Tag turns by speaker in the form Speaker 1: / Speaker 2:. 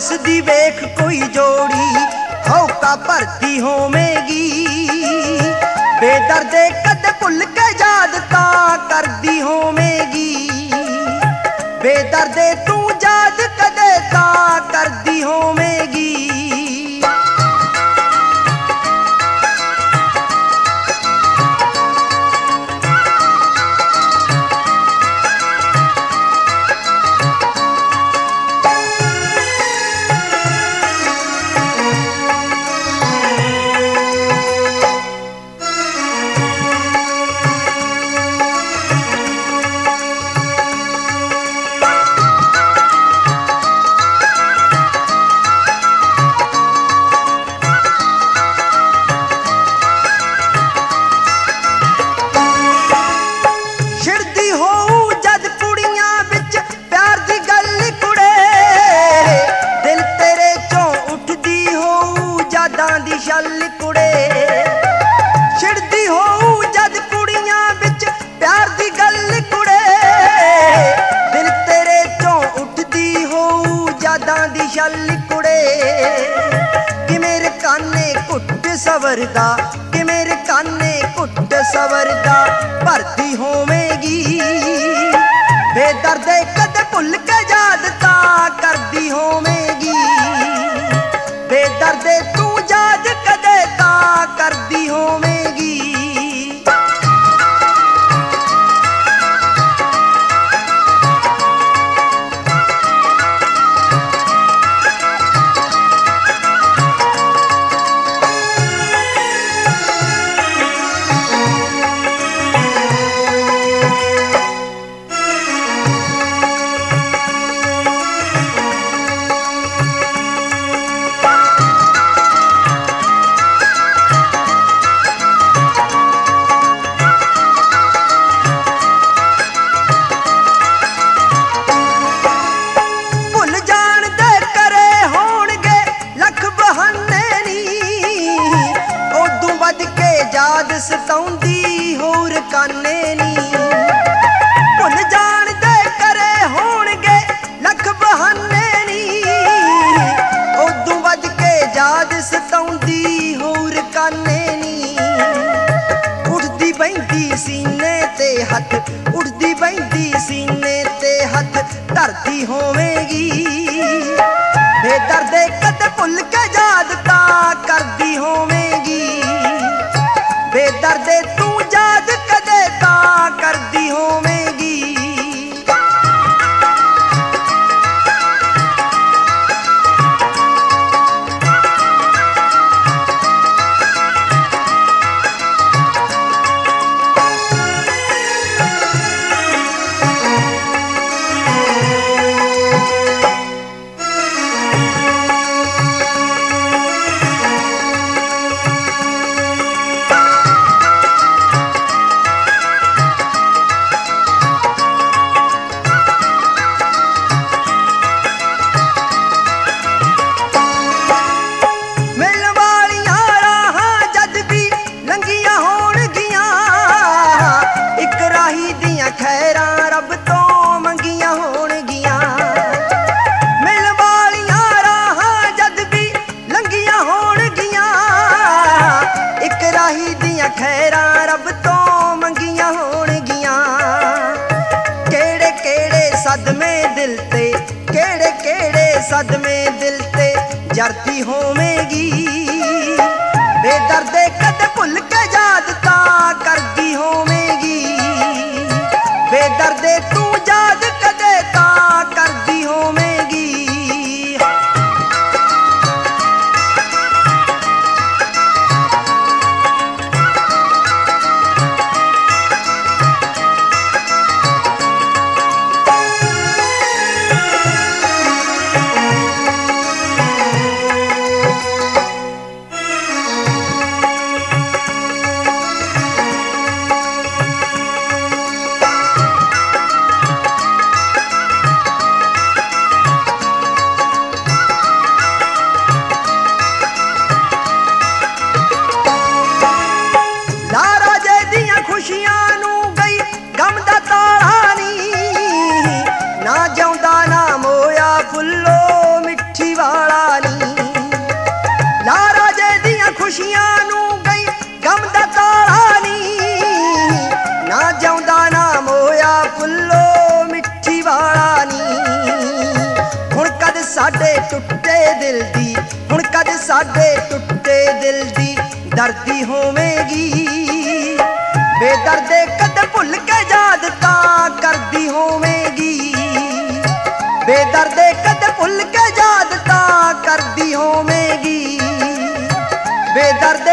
Speaker 1: हसदी वेख कोई जोड़ी हौका भरती होवेगी। बेदर्दे कदे भुल के याद तां करदी होवेगी। बेदर्दे तू याद कदे तां करदी होवेगी। छल कुड़े छिड़दी होऊ जद कुड़ियां बिच प्यार दी गल कुड़े। दिल तेरे चों उठदी होऊ यादां दी छल कुड़े। कि मेरे काने घुट सवरदा कि मेरे काने घुट सवरदा भरती होवेगी। बेदर्दे कदे भुल के याद तां करदी होवेगी। बेदर्दे तू याद कदे तां करदी होवेगी। याद सताउंदी होर काने नी भुल जान दे करे होणगे लख बहाने नी। उदों वध के याद सताउंदी होर काने नी। उठदी बहिंदी सीने ते हथ उठदी बहिंदी सीने ते हथ धरती होवेगी। बेदर्दे कदे भुल के याद तां करदी होवेगी। बेदर्दे तू याद कदे तां करदी होवेगी। खैरां रब तो मंगियां होणगियां। मिल वालियां राहां जद भी लंघियां होणगियां। इक राही दियां खैरां रब तो मंगियां होणगियां। केड़े केड़े सदमे दिल ते केड़े केड़े सदमे दिल ते जरती होवेगी। बेदर्दे कदे भुल के याद तां करदी होवेगी। बेदर्दे तू याद कदे तां करदी होवेगी। बेदर्दी होवेगी। बेदर्दे कद भुल के याद तां करदी होवेगी। बेदर्दे कद भुल के याद तां करदी होवेगी। बेदर्द